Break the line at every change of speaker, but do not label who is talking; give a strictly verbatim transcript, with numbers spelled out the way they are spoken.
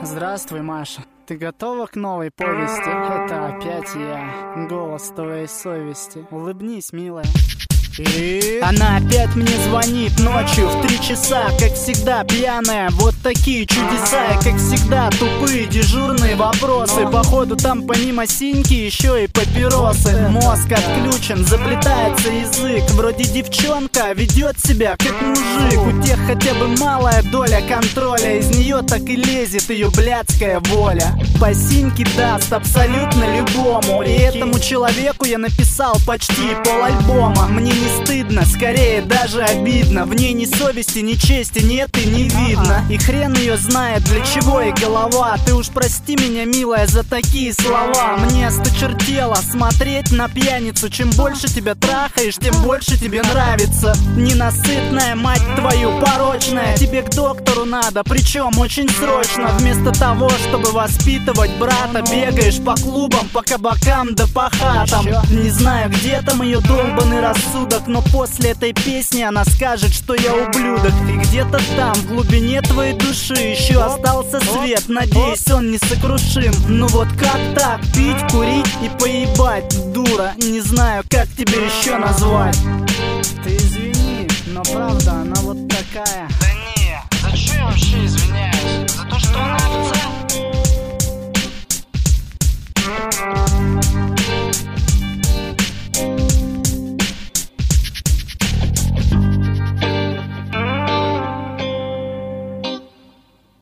Здравствуй, Маша. Ты готова к новой повести? Это опять я, голос твоей совести. Улыбнись, милая. И... Она опять мне звонит ночью в три часа, как всегда пьяная. Вот такие чудеса, и как всегда тупые дежурные вопросы. Походу там помимо синьки еще и папиросы. Мозг отключен, заплетается язык. Вроде девчонка, а ведет себя как мужик. У тех хотя бы малая доля контроля, из нее так и лезет ее блядская воля. По синьке даст абсолютно любому, и этому человеку я написал почти полальбома. Мне не стыдно, скорее даже обидно. В ней ни совести, ни чести нет и не видно. И хрен ее знает, для чего и голова. Ты уж прости меня, милая, за такие слова. Мне осточертело смотреть на пьяницу. Чем больше тебя трахаешь, тем больше тебе нравится. Ненасытная, мать твою, порочная. Тебе к доктору надо, причем очень срочно. Вместо того, чтобы воспитывать брата, бегаешь по клубам, по кабакам да по хатам. Не знаю, где там ее долбанный рассудок, но после этой песни она скажет, что я ублюдок. И где-то там, в глубине твоей души, еще остался свет. Надеюсь, он несокрушим. Ну вот как так? Пить, курить и поебать, дура. Не знаю, как тебе еще назвать. Ты извини, но правда она вот такая.
Да не, зачем я вообще извиняюсь? За то, что она овца?